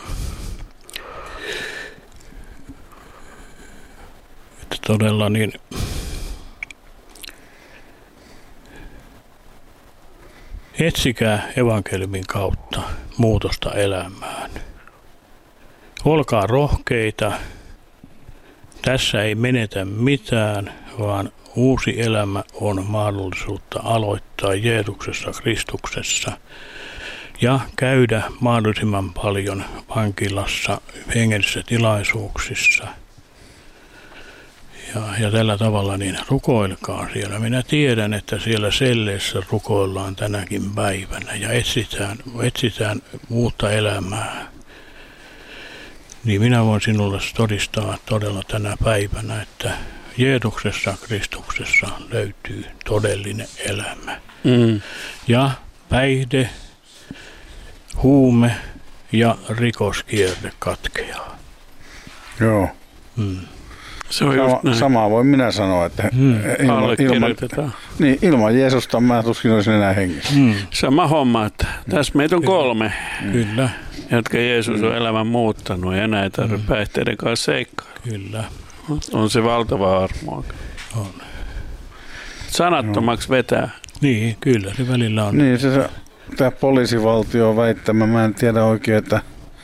että todella niin etsikää evankeliumin kautta muutosta elämään. Olkaa rohkeita. Tässä ei menetä mitään, vaan uusi elämä on mahdollisuutta aloittaa Jeesuksessa Kristuksessa ja käydä mahdollisimman paljon vankilassa hengellisissä tilaisuuksissa. Ja, ja tällä tavalla niin rukoilkaa siellä. Minä tiedän, että siellä selleissä rukoillaan tänäkin päivänä ja etsitään, etsitään uutta elämää. Niin minä voin sinulle todistaa todella tänä päivänä, että Jeesuksessa Kristuksessa löytyy todellinen elämä. Mm. Ja päihde, huume ja rikoskierre katkeaa. Joo. Mm. Se on Sama, samaa voi minä sanoa, että mm. ilman, ilman, niin, ilman Jeesusta mä tuskin olisin enää hengissä. Mm. Sama homma, että tässä meitä on kolme. Kyllä. Jotka Jeesus on elämän muuttanut ja enää ei tarvitse mm. päihteiden kanssa seikkailla. Kyllä. On se valtava armoa. On. Sanattomaksi no. vetää. Niin, kyllä se välillä on. Niin, se, se tämä poliisivaltio väittämä, mä en tiedä oikein, että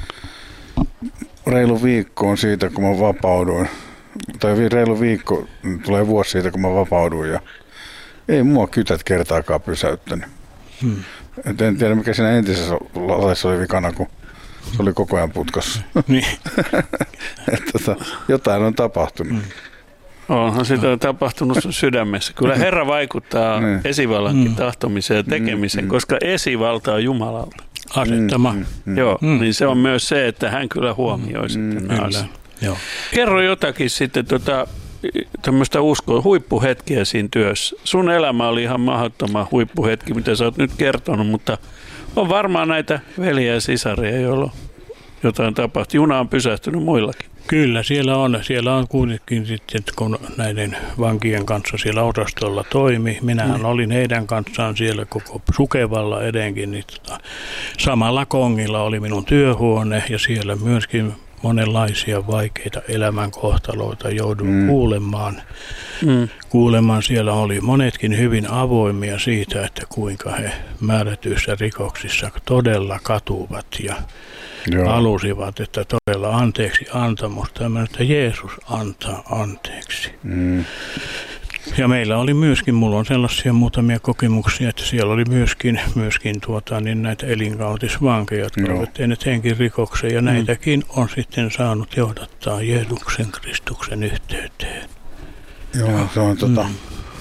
reilu viikko on siitä, kun mä vapauduin. Tai reilu viikko tulee vuosi siitä, kun mä vapauduin ja ei mua kytät kertaakaan pysäyttänyt. Hmm. Et en tiedä, mikä siinä entisessä laissa oli vikana, kun se oli koko ajan putkassa. Niin. tota, jotain on tapahtunut. Mm. Onhan sitä tapahtunut sun sydämessä. Kyllä Herra vaikuttaa niin. esivallankin mm. tahtomiseen ja tekemiseen, mm. koska esivalta on Jumalalta. Asettama. Mm. Mm. Joo, mm. niin se on myös se, että hän kyllä huomioi mm. sitten nämä asiat. Kerro jotakin sitten tota, tämmöistä uskoa, huippuhetkiä siinä työssä. Sun elämä oli ihan mahdottoman huippuhetki, mitä sä oot nyt kertonut, mutta on varmaan näitä veljiä ja sisaria, joilla jotain tapahtuu. Juna on pysähtynyt muillakin. Kyllä, siellä on. Siellä on kuitenkin sitten, kun näiden vankien kanssa siellä osastolla toimi. Minähän mm. olin heidän kanssaan siellä koko Sukevalla edenkin. Niin tota, samalla kongilla oli minun työhuone ja siellä myöskin monenlaisia vaikeita elämänkohtaloita joudun mm. kuulemaan. Mm. Kuulemaan siellä oli monetkin hyvin avoimia siitä, että kuinka he määrätyissä rikoksissa todella katuvat ja Joo. halusivat, että todella anteeksi antamusta, että Jeesus antaa anteeksi. Mm. Ja meillä oli myöskin, mulla on sellaisia muutamia kokemuksia, että siellä oli myöskin, myöskin tuota, niin näitä elinkautisvankeja, jotka Joo. ovat tehneet henkirikoksen, ja mm. näitäkin on sitten saanut johdattaa Jeesuksen Kristuksen yhteyteen. Joo, se on tota, mm.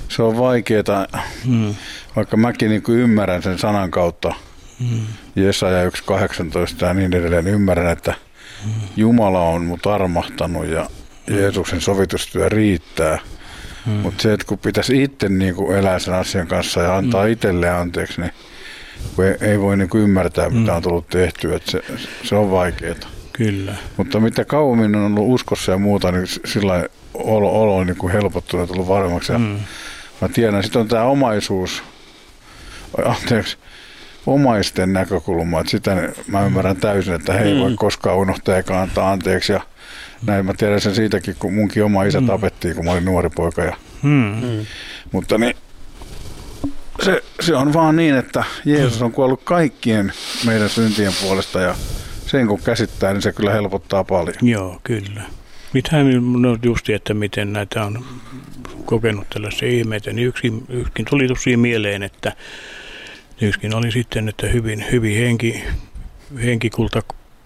se on vaikeaa, hmm. vaikka mäkin niin kuin ymmärrän sen sanan kautta, hmm. Jesaja yksi kahdeksantoista ja niin edelleen, ymmärrän, että hmm. Jumala on mut armahtanut ja hmm. Jeesuksen sovitustyö riittää. Hmm. Mutta se, että kun pitäisi itse niin kuin elää sen asian kanssa ja antaa hmm. itselleen anteeksi, niin ei, ei voi niin kuin ymmärtää, mitä hmm. on tullut tehtyä. Että se, se on vaikeaa. Kyllä. Mutta mitä kauemmin on ollut uskossa ja muuta, niin sillä olo, olo on niin kuin helpottunut ja tullut varmaksi. Hmm. Mä tiedän, sitten on tämä omaisuus, anteeksi, omaisten näkökulma, että sitä mä ymmärrän täysin, että he ei mm. voi koskaan unohtaa eikä antaa anteeksi. Ja näin mä tiedän sen siitäkin, kun munkin oma isä mm. tapettiin, kun mä olin nuori poika. Ja, mm. Mutta niin, se, se on vaan niin, että Jeesus on kuollut kaikkien meidän syntien puolesta ja sen kun käsittää, niin se kyllä helpottaa paljon. Joo, kyllä. Mitähän no justi, että miten näitä on kokenut tällaisia ihmeitä, niin yksikin, yksikin tuli tosi mieleen, että yksikin oli sitten, että hyvin, hyvin henki, henkikulta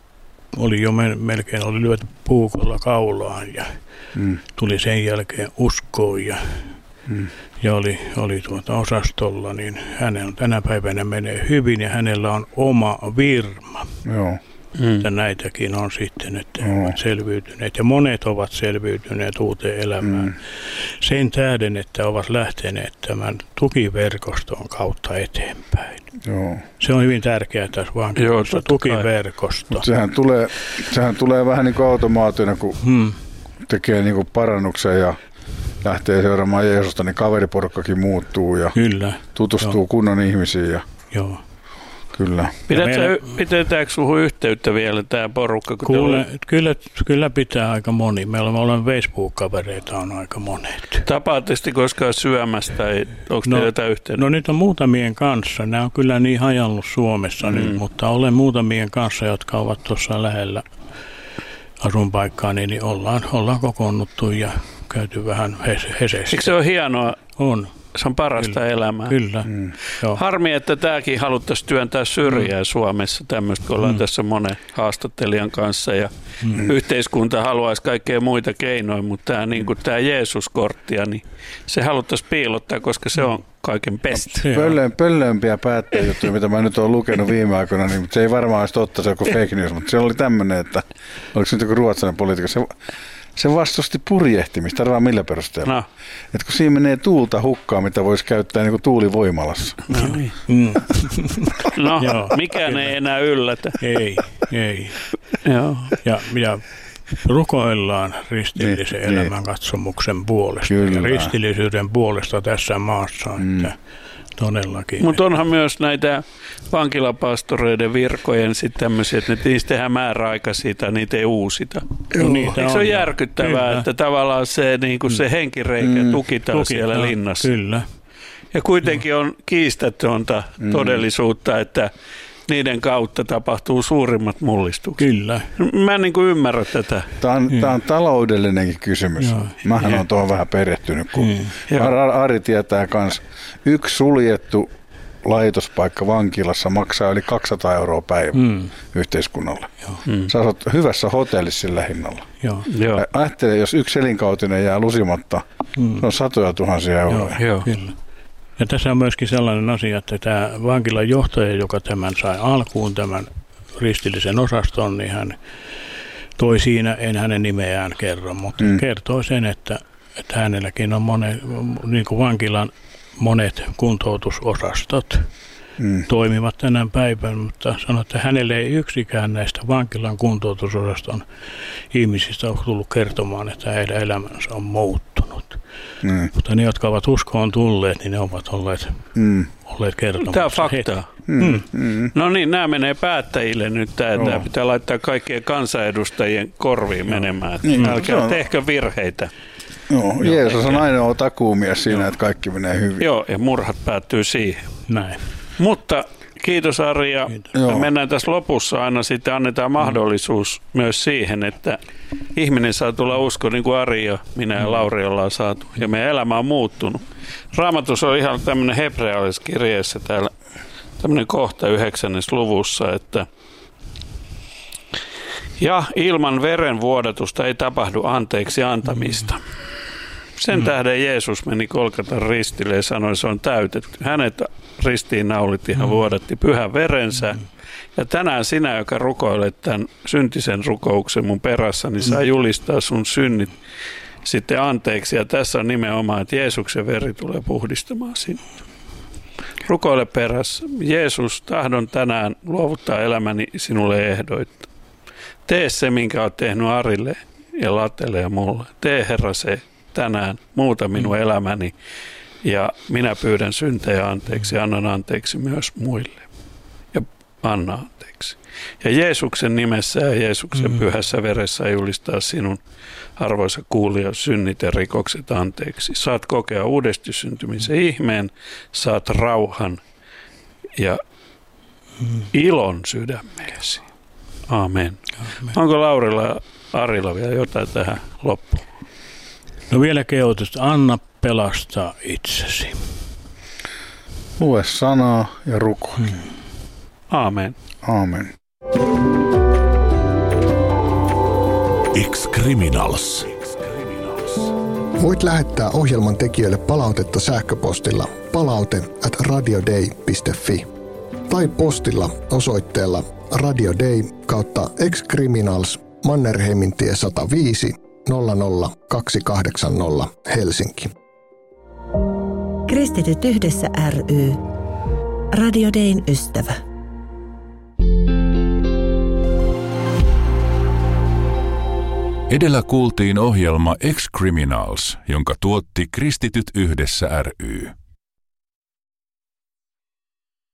oli jo melkein oli lyöty puukolla kaulaan ja mm. tuli sen jälkeen uskoon ja, mm. ja oli, oli tuota osastolla, niin hänen tänä päivänä menee hyvin ja hänellä on oma firma. Joo. Mm. Ja näitäkin on sitten, että mm. ovat selviytyneet ja monet ovat selviytyneet uuteen elämään mm. sen tähden, että ovat lähteneet tämän tukiverkoston kautta eteenpäin. Joo. Se on hyvin tärkeää tässä vankilassa, tukiverkosto. Sehän tulee, sehän tulee vähän niin kuin automaationa, kun hmm. tekee niin kuin parannuksen ja lähtee seuraamaan Jeesusta, niin kaveriporukkakin muuttuu ja Kyllä. tutustuu Joo. kunnon ihmisiin. Ja Joo. Kyllä. Pidätkö, pidetäänkö sinuun yhteyttä vielä tämä porukka? Kuule, kyllä, kyllä pitää aika moni. Meillä on Facebook-kavereita on aika monet. Tapaatte sitten koskaan syömässä tai onko no, teillä jotain yhteyttä? No nyt on muutamien kanssa. Nämä on kyllä niin hajannut Suomessa mm. nyt, mutta olen muutamien kanssa, jotka ovat tuossa lähellä asunpaikkaa, niin ollaan, ollaan kokoonnuttu ja käyty vähän hesestä. Eikö se ole hienoa? On. Se on parasta kyllä, elämää. Kyllä. Mm. Harmi, että tämäkin haluttaisiin työntää syrjään mm. Suomessa, tämmöistä, kun ollaan mm. tässä monen haastattelijan kanssa ja mm. yhteiskunta haluaisi kaikkea muita keinoja, mutta tämä, niin kuin tämä Jeesus-korttia, niin se haluttaisiin piilottaa, koska se on kaiken best. Pöllön, pöllömpiä päättäjäjuttuja, mitä mä nyt olen lukenut viime aikoina, niin se ei varmaan olisi totta, se on kuin fake news, mutta se oli tämmöinen, että oliko se nyt joku ruotsalainen politiikka, se Se vastusti purjehtimista, arvaa millä perusteella. No. Että kun siinä menee tuulta hukkaan, mitä voisi käyttää niin kuin tuulivoimalassa. No, niin. mm. no mikään ei enää yllätä. Ei, ei. Joo. Ja, ja rukoillaan ristillisen niin, elämän niin. katsomuksen puolesta Kyllä. ja ristillisyyden puolesta tässä maassa, mm. että todellakin. Mutta onhan myös näitä vankilapastoreiden virkojen sitten tämmöisiä, että niistä tehdään määräaikaisia tai niitä ei uusita. No, Eikö se ole järkyttävää, kyllä. että tavallaan se, niin kuin se henkireikä mm. tukitaan, tukitaan siellä linnassa? Kyllä. Ja kuitenkin on kiistätöntä mm. todellisuutta, että niiden kautta tapahtuu suurimmat mullistukset. Kyllä. Mä en niin kuin ymmärrä tätä. Tämä on, tämä on taloudellinenkin kysymys. Joo. Mähän olen tuohon vähän perehtynyt, kun mm. Ari tietää myös. Yksi suljettu laitospaikka vankilassa maksaa yli kaksisataa euroa päivä mm. yhteiskunnalle. Mm. Sä asut hyvässä hotellissa sillä hinnalla. Joo. Ajattele, jos yksi elinkautinen jää lusimatta, mm. se on satoja tuhansia euroja. Joo, joo. Kyllä. Ja tässä on myöskin sellainen asia, että tämä vankilan johtaja, joka tämän sai alkuun, tämän ristillisen osaston, niin hän toi siinä, en hänen nimeään kerro, mutta mm. kertoi sen, että, että hänelläkin on monet, niin kuin vankilan monet kuntoutusosastot mm. toimivat tänä päivänä, mutta sanoi, että hänelle ei yksikään näistä vankilan kuntoutusosaston ihmisistä ole tullut kertomaan, että heidän elämänsä on muuttunut. Mm. Mutta ne, jotka ovat uskoon tulleet, niin ne ovat olleet, mm. olleet kertomassa. Tämä on fakta. Mm. Mm. No niin, nämä menee päättäjille nyt. Tämä, oh. tämä pitää laittaa kaikkien kansanedustajien korviin no. menemään. Mm. Älkää tehkö virheitä. Joo, Jeesus on ainoa takuumies siinä, Joo. että kaikki menee hyvin. Joo, ja murhat päättyy siihen. Näin. Mutta kiitos Ari, ja me mennään tässä lopussa aina sitten, annetaan mahdollisuus mm. myös siihen, että ihminen saa tulla uskoon, niin kuin Ari ja minä ja Lauri ollaan saatu, ja meidän elämä on muuttunut. Raamatus on ihan tämmöinen hebrealaisessa kirjeessä täällä, tämmöinen kohta yhdeksännessä luvussa, että ja ilman verenvuodatusta ei tapahdu anteeksi antamista. Sen mm. tähden Jeesus meni Golgatan ristille ja sanoi, että se on täytetty. Hänet ristiin naulittiin, hän mm. vuodatti pyhän verensä. Mm. Ja tänään sinä, joka rukoilet tämän syntisen rukouksen mun perässä, niin saa julistaa sun synnit sitten anteeksi. Ja tässä on nimenomaan, että Jeesuksen veri tulee puhdistamaan sinut. Rukoile perässä. Jeesus, tahdon tänään luovuttaa elämäni sinulle ehdoitta. Tee se, minkä olet tehnyt Arille ja Latelle ja mulle. Tee, Herra, se tänään. Muuta minun elämäni. Ja minä pyydän syntejä anteeksi ja annan anteeksi myös muille. Ja anna anteeksi. Ja Jeesuksen nimessä ja Jeesuksen mm. pyhässä veressä julistaa sinun, arvoisa kuulija, synnit ja rikokset anteeksi. Saat kokea uudesti syntymisen ihmeen, saat rauhan ja mm. ilon sydämeesi. Amen. Amen. Onko Laurilla ja Arilla vielä jotain tähän loppuun? No vielä kehotusta, anna pelastaa itsesi. Lue sanaa ja rukoile. Hmm. Amen. Amen. Ex-Criminals. Voit lähettää ohjelman tekijöille palautetta sähköpostilla palaute at radiodei piste fi tai postilla osoitteella radiodei kautta Ex-Criminals Mannerheimintie sata viisi nolla nolla kaksi kahdeksan nolla Helsinki. Kristityt yhdessä ry. Radio Dayn ystävä. Edellä kuultiin ohjelma Ex-Criminals, jonka tuotti Kristityt yhdessä ry.